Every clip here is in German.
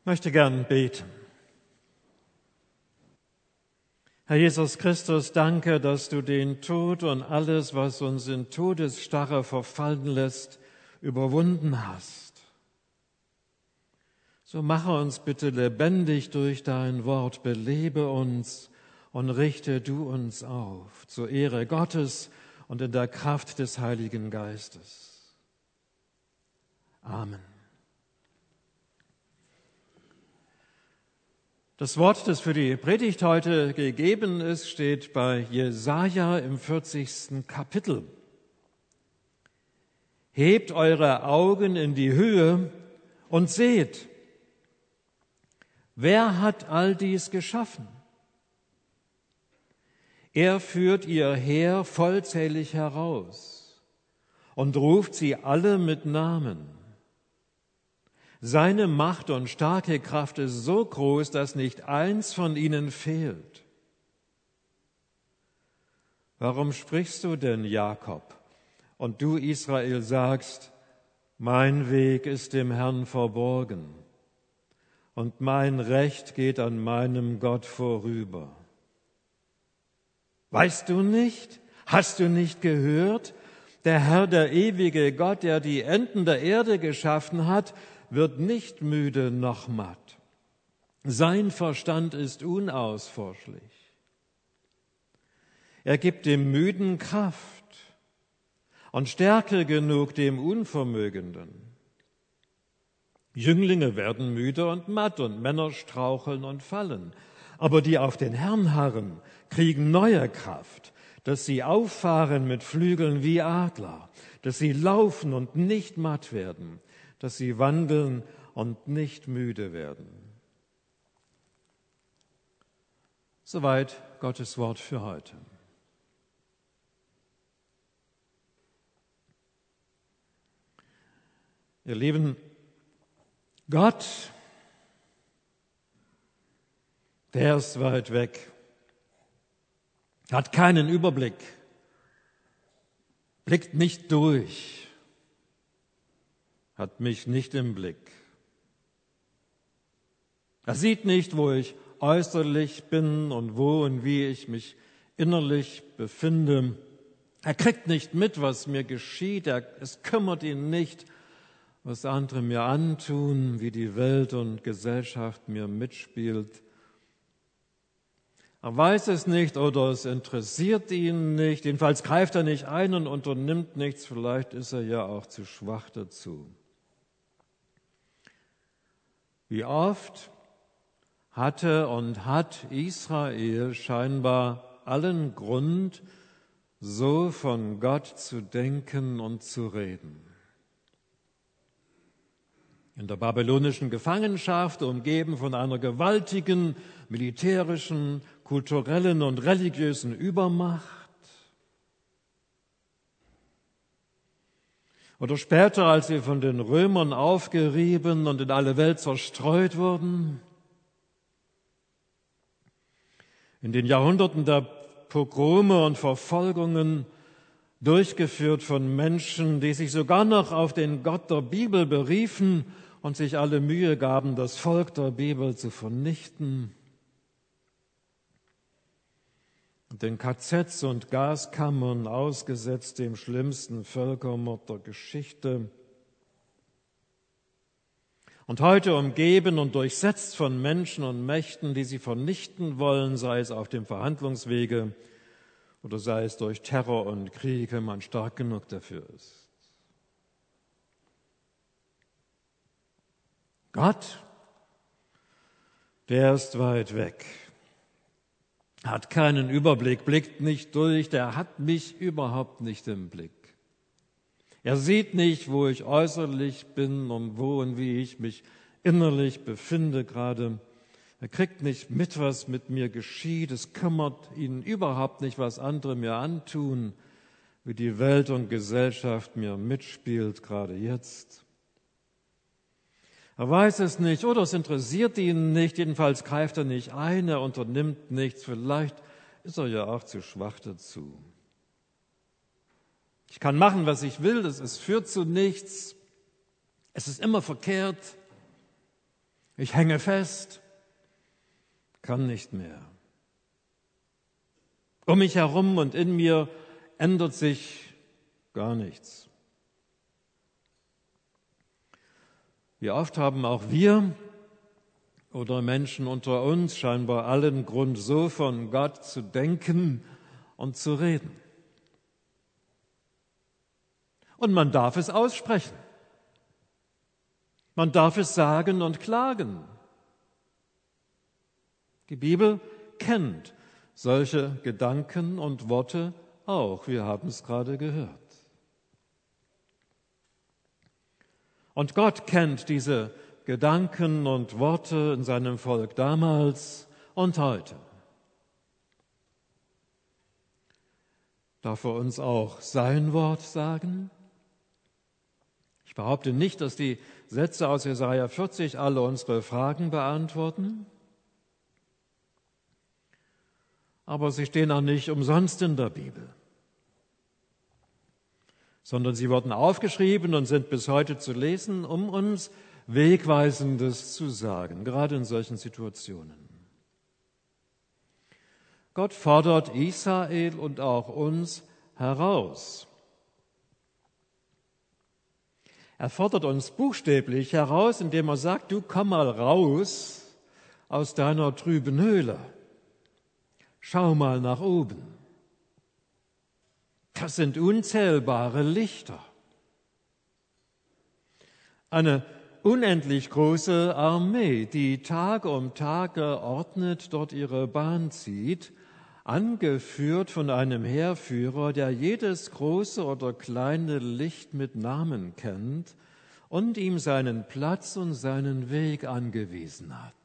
möchte gern beten. Herr Jesus Christus, danke, dass du den Tod und alles, was uns in Todesstarre verfallen lässt, überwunden hast. So mache uns bitte lebendig durch dein Wort, belebe uns und richte du uns auf, zur Ehre Gottes und in der Kraft des Heiligen Geistes. Amen. Das Wort, das für die Predigt heute gegeben ist, steht bei Jesaja im 40. Kapitel. Hebt eure Augen in die Höhe und seht, wer hat all dies geschaffen? Er führt ihr Heer vollzählig heraus und ruft sie alle mit Namen. Seine Macht und starke Kraft ist so groß, dass nicht eins von ihnen fehlt. Warum sprichst du denn, Jakob, und du, Israel, sagst, mein Weg ist dem Herrn verborgen und mein Recht geht an meinem Gott vorüber? Weißt du nicht? Hast du nicht gehört? Der Herr, der ewige Gott, der die Enden der Erde geschaffen hat, wird nicht müde noch matt. Sein Verstand ist unausforschlich. Er gibt dem Müden Kraft und Stärke genug dem Unvermögenden. Jünglinge werden müde und matt und Männer straucheln und fallen. Aber die auf den Herrn harren, kriegen neue Kraft, dass sie auffahren mit Flügeln wie Adler, dass sie laufen und nicht matt werden, dass sie wandeln und nicht müde werden. Soweit Gottes Wort für heute. Ihr Lieben, Gott, der ist weit weg, hat keinen Überblick, blickt nicht durch, hat mich nicht im Blick. Er sieht nicht, wo ich äußerlich bin und wo und wie ich mich innerlich befinde. Er kriegt nicht mit, was mir geschieht. Es kümmert ihn nicht, was andere mir antun, wie die Welt und Gesellschaft mir mitspielt. Er weiß es nicht oder es interessiert ihn nicht. Jedenfalls greift er nicht ein und unternimmt nichts. Vielleicht ist er ja auch zu schwach dazu. Wie oft hatte und hat Israel scheinbar allen Grund, so von Gott zu denken und zu reden. In der babylonischen Gefangenschaft, umgeben von einer gewaltigen militärischen, kulturellen und religiösen Übermacht. Oder später, als sie von den Römern aufgerieben und in alle Welt zerstreut wurden. In den Jahrhunderten der Pogrome und Verfolgungen, durchgeführt von Menschen, die sich sogar noch auf den Gott der Bibel beriefen und sich alle Mühe gaben, das Volk der Bibel zu vernichten. Den KZs und Gaskammern ausgesetzt, dem schlimmsten Völkermord der Geschichte. Und heute umgeben und durchsetzt von Menschen und Mächten, die sie vernichten wollen, sei es auf dem Verhandlungswege oder sei es durch Terror und Krieg, wenn man stark genug dafür ist. Gott, der ist weit weg, hat keinen Überblick, blickt nicht durch, der hat mich überhaupt nicht im Blick. Er sieht nicht, wo ich äußerlich bin und wo und wie ich mich innerlich befinde gerade. Er kriegt nicht mit, was mit mir geschieht. Es kümmert ihn überhaupt nicht, was andere mir antun, wie die Welt und Gesellschaft mir mitspielt, gerade jetzt. Er weiß es nicht oder es interessiert ihn nicht. Jedenfalls greift er nicht ein, er unternimmt nichts. Vielleicht ist er ja auch zu schwach dazu. Ich kann machen, was ich will, es führt zu nichts. Es ist immer verkehrt. Ich hänge fest, kann nicht mehr. Um mich herum und in mir ändert sich gar nichts. Wie oft haben auch wir oder Menschen unter uns scheinbar allen Grund, so von Gott zu denken und zu reden. Und man darf es aussprechen. Man darf es sagen und klagen. Die Bibel kennt solche Gedanken und Worte auch. Wir haben es gerade gehört. Und Gott kennt diese Gedanken und Worte in seinem Volk damals und heute. Darf er uns auch sein Wort sagen? Ich behaupte nicht, dass die Sätze aus Jesaja 40 alle unsere Fragen beantworten, aber sie stehen auch nicht umsonst in der Bibel, sondern sie wurden aufgeschrieben und sind bis heute zu lesen, um uns Wegweisendes zu sagen, gerade in solchen Situationen. Gott fordert Israel und auch uns heraus. Er fordert uns buchstäblich heraus, indem er sagt, du komm mal raus aus deiner trüben Höhle. Schau mal nach oben. Das sind unzählbare Lichter. Eine unendlich große Armee, die Tag um Tag geordnet dort ihre Bahn zieht, angeführt von einem Heerführer, der jedes große oder kleine Licht mit Namen kennt und ihm seinen Platz und seinen Weg angewiesen hat.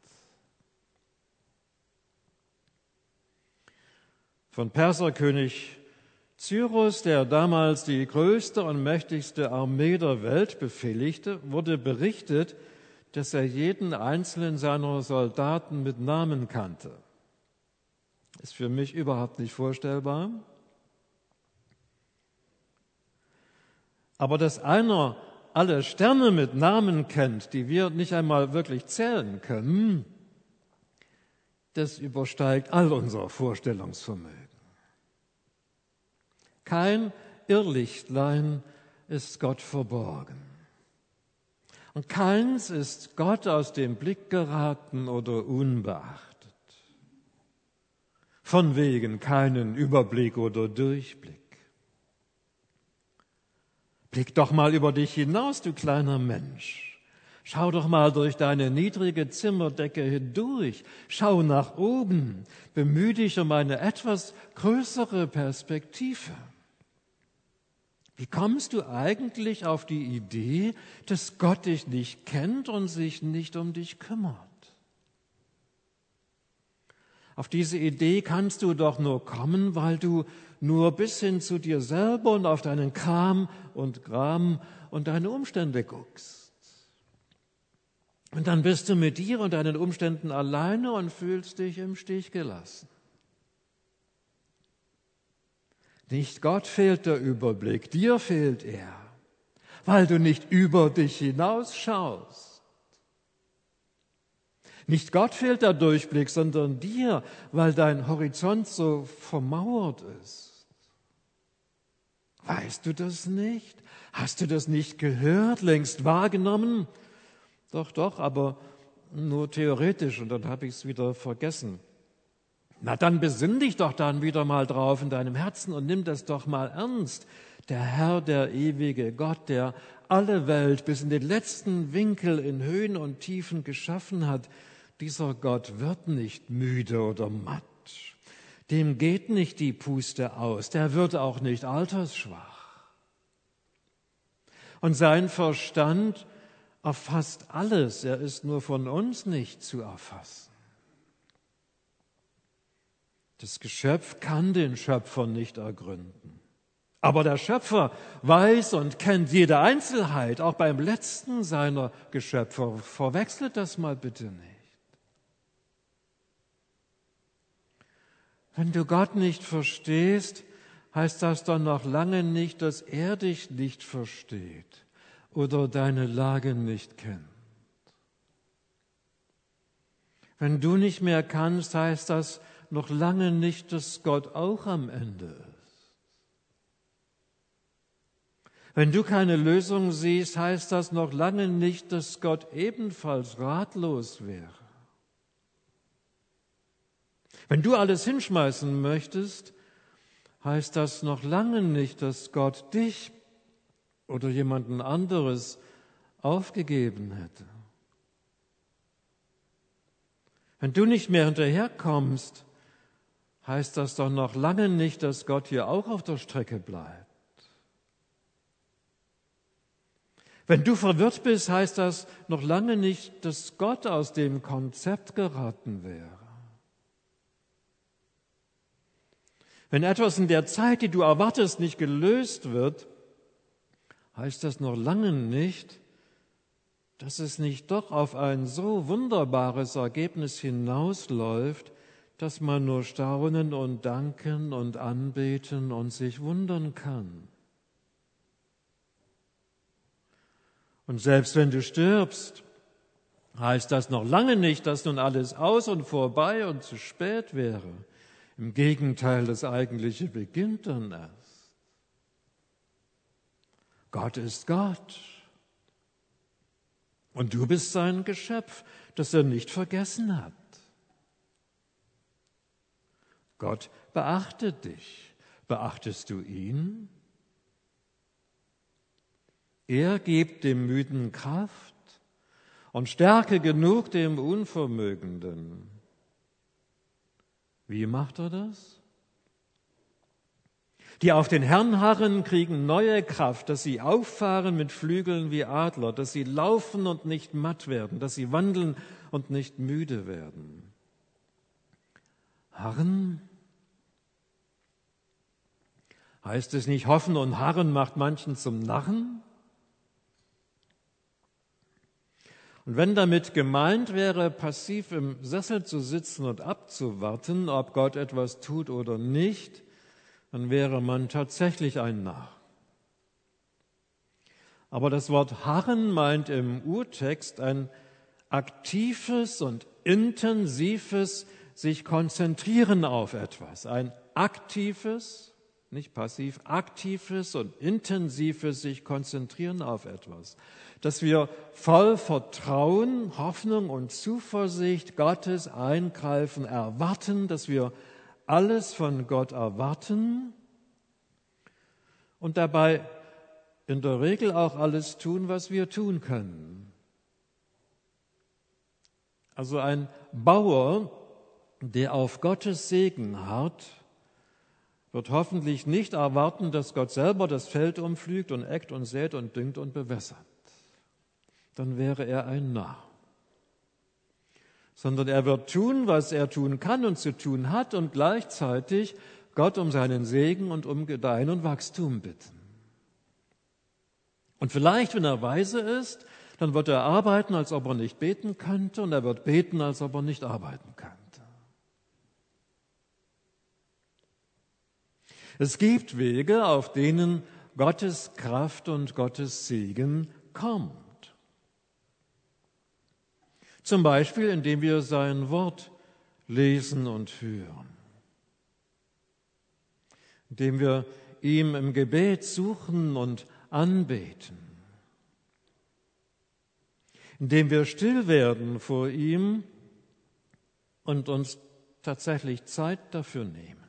Von Perserkönig Cyrus, der damals die größte und mächtigste Armee der Welt befehligte, wurde berichtet, dass er jeden einzelnen seiner Soldaten mit Namen kannte. Ist für mich überhaupt nicht vorstellbar. Aber dass einer alle Sterne mit Namen kennt, die wir nicht einmal wirklich zählen können, das übersteigt all unser Vorstellungsvermögen. Kein Irrlichtlein ist Gott verborgen. Und keins ist Gott aus dem Blick geraten oder unbeachtet. Von wegen keinen Überblick oder Durchblick. Blick doch mal über dich hinaus, du kleiner Mensch. Schau doch mal durch deine niedrige Zimmerdecke hindurch. Schau nach oben. Bemühe dich um eine etwas größere Perspektive. Wie kommst du eigentlich auf die Idee, dass Gott dich nicht kennt und sich nicht um dich kümmert? Auf diese Idee kannst du doch nur kommen, weil du nur bis hin zu dir selber und auf deinen Kram und Gram und deine Umstände guckst. Und dann bist du mit dir und deinen Umständen alleine und fühlst dich im Stich gelassen. Nicht Gott fehlt der Überblick, dir fehlt er, weil du nicht über dich hinausschaust. Nicht Gott fehlt der Durchblick, sondern dir, weil dein Horizont so vermauert ist. Weißt du das nicht? Hast du das nicht gehört, längst wahrgenommen? Doch, aber nur theoretisch und dann habe ich es wieder vergessen. Na, dann besinn dich doch dann wieder mal drauf in deinem Herzen und nimm das doch mal ernst. Der Herr, der ewige Gott, der alle Welt bis in den letzten Winkel in Höhen und Tiefen geschaffen hat, dieser Gott wird nicht müde oder matt. Dem geht nicht die Puste aus, der wird auch nicht altersschwach. Und sein Verstand erfasst alles, er ist nur von uns nicht zu erfassen. Das Geschöpf kann den Schöpfer nicht ergründen. Aber der Schöpfer weiß und kennt jede Einzelheit, auch beim letzten seiner Geschöpfe. Verwechselt das mal bitte nicht. Wenn du Gott nicht verstehst, heißt das doch noch lange nicht, dass er dich nicht versteht oder deine Lage nicht kennt. Wenn du nicht mehr kannst, heißt das noch lange nicht, dass Gott auch am Ende ist. Wenn du keine Lösung siehst, heißt das noch lange nicht, dass Gott ebenfalls ratlos wäre. Wenn du alles hinschmeißen möchtest, heißt das noch lange nicht, dass Gott dich oder jemanden anderes aufgegeben hätte. Wenn du nicht mehr hinterherkommst, heißt das doch noch lange nicht, dass Gott hier auch auf der Strecke bleibt. Wenn du verwirrt bist, heißt das noch lange nicht, dass Gott aus dem Konzept geraten wäre. Wenn etwas in der Zeit, die du erwartest, nicht gelöst wird, heißt das noch lange nicht, dass es nicht doch auf ein so wunderbares Ergebnis hinausläuft, dass man nur staunen und danken und anbeten und sich wundern kann. Und selbst wenn du stirbst, heißt das noch lange nicht, dass nun alles aus und vorbei und zu spät wäre. Im Gegenteil, das Eigentliche beginnt dann erst. Gott ist Gott. Und du bist sein Geschöpf, das er nicht vergessen hat. Gott beachtet dich. Beachtest du ihn? Er gibt dem Müden Kraft und Stärke genug dem Unvermögenden. Wie macht er das? Die auf den Herrn harren, kriegen neue Kraft, dass sie auffahren mit Flügeln wie Adler, dass sie laufen und nicht matt werden, dass sie wandeln und nicht müde werden. Harren? Heißt es nicht, hoffen und harren macht manchen zum Narren? Und wenn damit gemeint wäre, passiv im Sessel zu sitzen und abzuwarten, ob Gott etwas tut oder nicht, dann wäre man tatsächlich ein Narr. Aber das Wort harren meint im Urtext ein aktives und intensives sich konzentrieren auf etwas. Ein aktives, nicht passiv, aktives und intensives sich konzentrieren auf etwas. Dass wir voll Vertrauen, Hoffnung und Zuversicht Gottes Eingreifen erwarten, dass wir alles von Gott erwarten und dabei in der Regel auch alles tun, was wir tun können. Also ein Bauer, der auf Gottes Segen harrt, wird hoffentlich nicht erwarten, dass Gott selber das Feld umpflügt und eckt und sät und düngt und bewässert. Dann wäre er ein Narr. Sondern er wird tun, was er tun kann und zu tun hat und gleichzeitig Gott um seinen Segen und um Gedeihen und Wachstum bitten. Und vielleicht, wenn er weise ist, dann wird er arbeiten, als ob er nicht beten könnte, und er wird beten, als ob er nicht arbeiten könnte. Es gibt Wege, auf denen Gottes Kraft und Gottes Segen kommt. Zum Beispiel, indem wir sein Wort lesen und hören. Indem wir ihm im Gebet suchen und anbeten. Indem wir still werden vor ihm und uns tatsächlich Zeit dafür nehmen.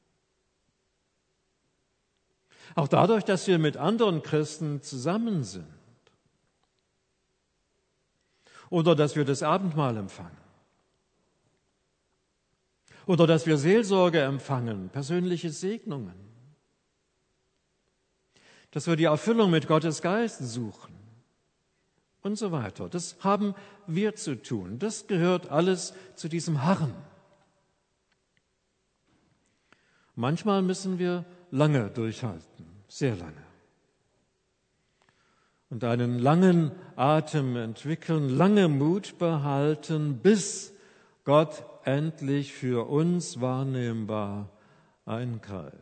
Auch dadurch, dass wir mit anderen Christen zusammen sind. Oder dass wir das Abendmahl empfangen. Oder dass wir Seelsorge empfangen, persönliche Segnungen. Dass wir die Erfüllung mit Gottes Geist suchen und so weiter. Das haben wir zu tun. Das gehört alles zu diesem Harren. Manchmal müssen wir lange durchhalten, sehr lange. Und einen langen Atem entwickeln, lange Mut behalten, bis Gott endlich für uns wahrnehmbar eingreift.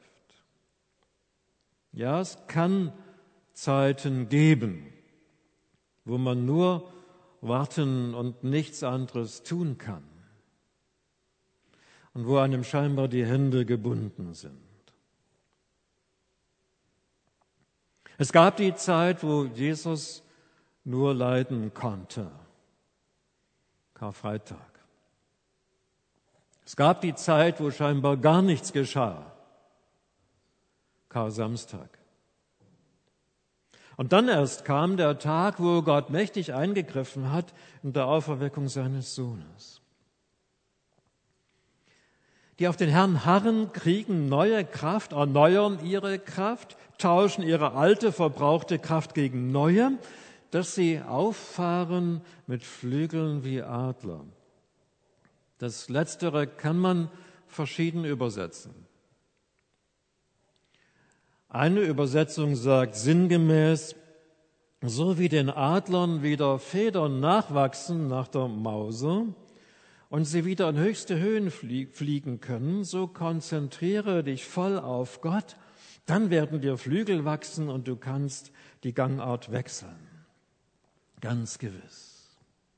Ja, es kann Zeiten geben, wo man nur warten und nichts anderes tun kann. und wo einem scheinbar die Hände gebunden sind. Es gab die Zeit, wo Jesus nur leiden konnte. Karfreitag. Es gab die Zeit, wo scheinbar gar nichts geschah. Kar-Samstag. Und dann erst kam der Tag, wo Gott mächtig eingegriffen hat in der Auferweckung seines Sohnes. Die auf den Herrn harren, kriegen neue Kraft, erneuern ihre Kraft, tauschen ihre alte, verbrauchte Kraft gegen neue, dass sie auffahren mit Flügeln wie Adler. Das Letztere kann man verschieden übersetzen. Eine Übersetzung sagt sinngemäß, so wie den Adlern wieder Federn nachwachsen nach der Mause und sie wieder in höchste Höhen fliegen können, so konzentriere dich voll auf Gott, dann werden dir Flügel wachsen und du kannst die Gangart wechseln. Ganz gewiss.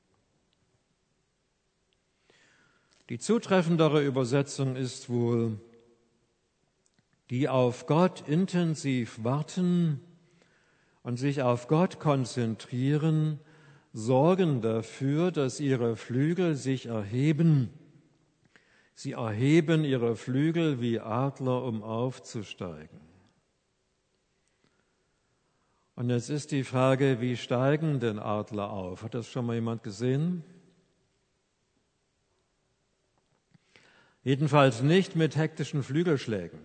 Die zutreffendere Übersetzung ist wohl, die auf Gott intensiv warten und sich auf Gott konzentrieren, sorgen dafür, dass ihre Flügel sich erheben. Sie erheben ihre Flügel wie Adler, um aufzusteigen. Und jetzt ist die Frage, wie steigen denn Adler auf? Hat das schon mal jemand gesehen? Jedenfalls nicht mit hektischen Flügelschlägen.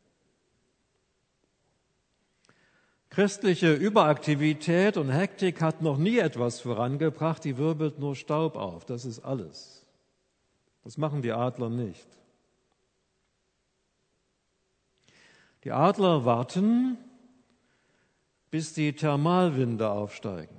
Christliche Überaktivität und Hektik hat noch nie etwas vorangebracht, die wirbelt nur Staub auf, das ist alles. Das machen die Adler nicht. Die Adler warten, bis die Thermalwinde aufsteigen.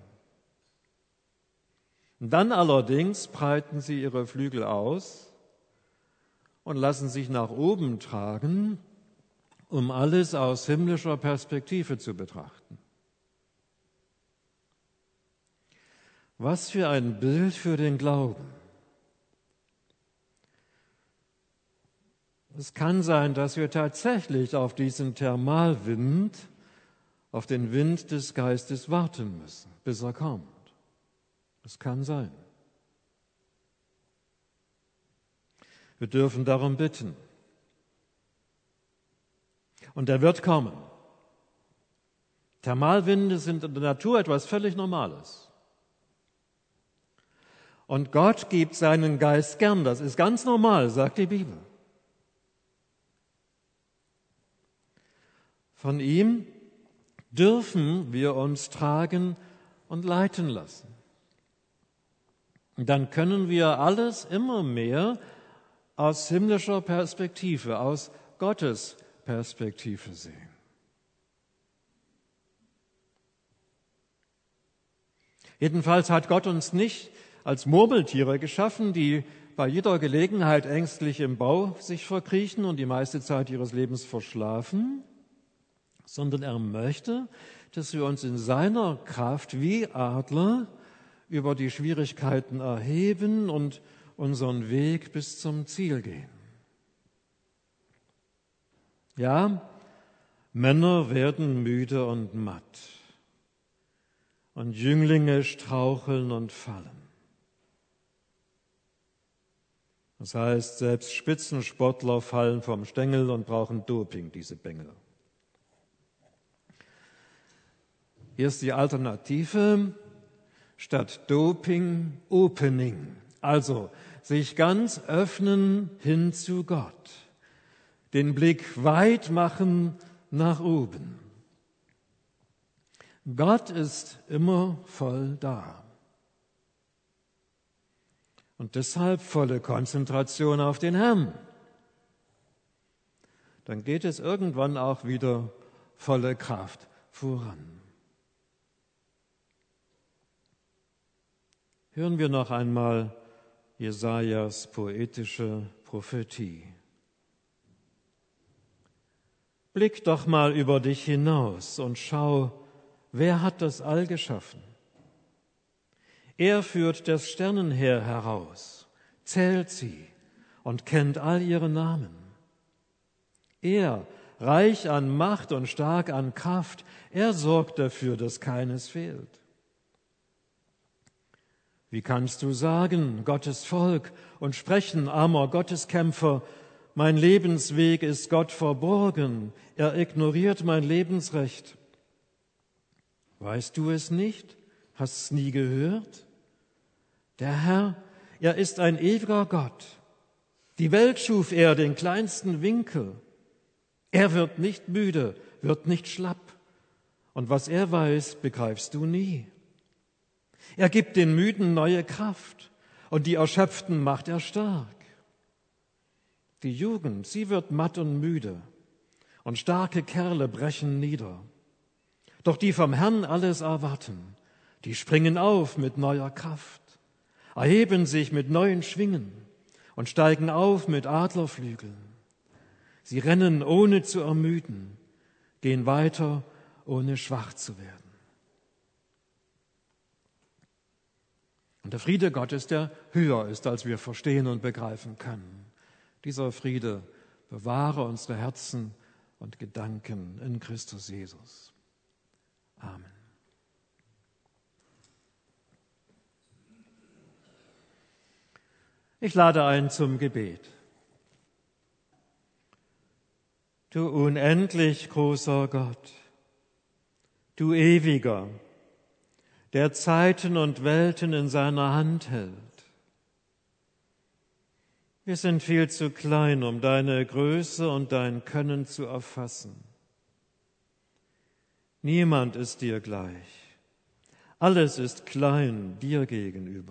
Und dann allerdings breiten sie ihre Flügel aus und lassen sich nach oben tragen, um alles aus himmlischer Perspektive zu betrachten. Was für ein Bild für den Glauben. Es kann sein, dass wir tatsächlich auf diesen Thermalwind, auf den Wind des Geistes warten müssen, bis er kommt. Das kann sein. Wir dürfen darum bitten. Und er wird kommen. Thermalwinde sind in der Natur etwas völlig Normales. Und Gott gibt seinen Geist gern. Das ist ganz normal, sagt die Bibel. Von ihm dürfen wir uns tragen und leiten lassen. Und dann können wir alles immer mehr aus himmlischer Perspektive, aus Gottes Perspektive sehen. Jedenfalls hat Gott uns nicht als Murmeltiere geschaffen, die bei jeder Gelegenheit ängstlich im Bau sich verkriechen und die meiste Zeit ihres Lebens verschlafen, sondern er möchte, dass wir uns in seiner Kraft wie Adler über die Schwierigkeiten erheben und unseren Weg bis zum Ziel gehen. Ja, Männer werden müde und matt und Jünglinge straucheln und fallen. Das heißt, selbst Spitzensportler fallen vom Stängel und brauchen Doping, diese Bengel. Hier ist die Alternative, statt Doping, Opening. Also sich ganz öffnen hin zu Gott. Den Blick weit machen nach oben. Gott ist immer voll da. Und deshalb volle Konzentration auf den Herrn. Dann geht es irgendwann auch wieder volle Kraft voran. Hören wir noch einmal Jesajas poetische Prophetie. Blick doch mal über dich hinaus und schau, wer hat das All geschaffen? Er führt das Sternenheer heraus, zählt sie und kennt all ihre Namen. Er, reich an Macht und stark an Kraft, er sorgt dafür, dass keines fehlt. Wie kannst du sagen, Gottes Volk, und sprechen, armer Gotteskämpfer, mein Lebensweg ist Gott verborgen, er ignoriert mein Lebensrecht. Weißt du es nicht? Hast es nie gehört? Der Herr, er ist ein ewiger Gott. Die Welt schuf er, den kleinsten Winkel. Er wird nicht müde, wird nicht schlapp. Und was er weiß, begreifst du nie. Er gibt den Müden neue Kraft und die Erschöpften macht er stark. Die Jugend, sie wird matt und müde und starke Kerle brechen nieder. Doch die vom Herrn alles erwarten, die springen auf mit neuer Kraft, erheben sich mit neuen Schwingen und steigen auf mit Adlerflügeln. Sie rennen ohne zu ermüden, gehen weiter ohne schwach zu werden. Und der Friede Gottes, der höher ist, als wir verstehen und begreifen können. Dieser Friede bewahre unsere Herzen und Gedanken in Christus Jesus. Amen. Ich lade ein zum Gebet. Du unendlich großer Gott, du ewiger, der Zeiten und Welten in seiner Hand hält. Wir sind viel zu klein, um deine Größe und dein Können zu erfassen. Niemand ist dir gleich. Alles ist klein dir gegenüber.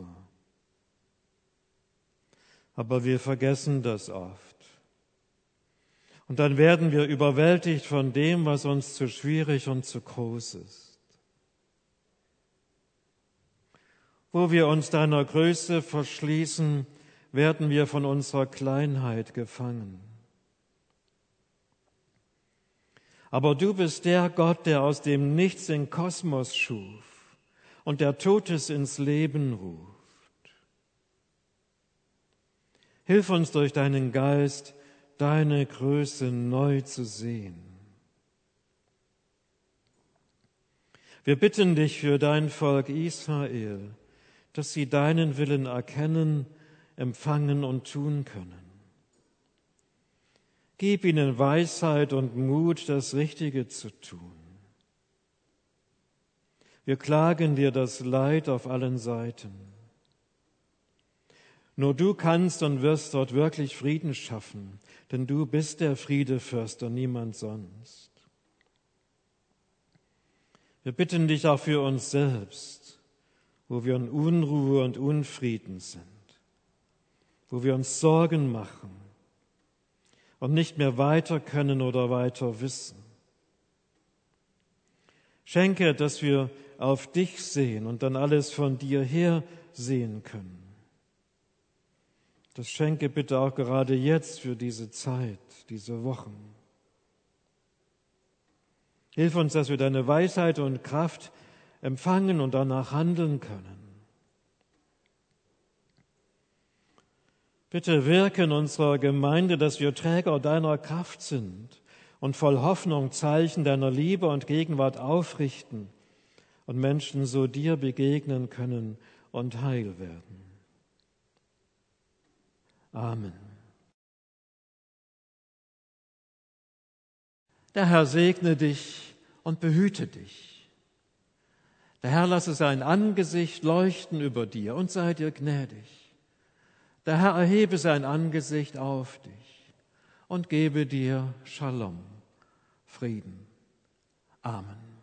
Aber wir vergessen das oft. Und dann werden wir überwältigt von dem, was uns zu schwierig und zu groß ist. Wo wir uns deiner Größe verschließen, werden wir von unserer Kleinheit gefangen. Aber du bist der Gott, der aus dem Nichts den Kosmos schuf und der Totes ins Leben ruft. Hilf uns durch deinen Geist, deine Größe neu zu sehen. Wir bitten dich für dein Volk Israel, dass sie deinen Willen erkennen, empfangen und tun können. Gib ihnen Weisheit und Mut, das Richtige zu tun. Wir klagen dir das Leid auf allen Seiten. Nur du kannst und wirst dort wirklich Frieden schaffen, denn du bist der Friedefürst und niemand sonst. Wir bitten dich auch für uns selbst, wo wir in Unruhe und Unfrieden sind, wo wir uns Sorgen machen und nicht mehr weiter können oder weiter wissen. Schenke, dass wir auf dich sehen und dann alles von dir her sehen können. Das schenke bitte auch gerade jetzt für diese Zeit, diese Wochen. Hilf uns, dass wir deine Weisheit und Kraft empfangen und danach handeln können. Bitte wirke in unserer Gemeinde, dass wir Träger deiner Kraft sind und voll Hoffnung Zeichen deiner Liebe und Gegenwart aufrichten und Menschen so dir begegnen können und heil werden. Amen. Der Herr segne dich und behüte dich. Der Herr lasse sein Angesicht leuchten über dir und sei dir gnädig. Der Herr erhebe sein Angesicht auf dich und gebe dir Shalom, Frieden. Amen.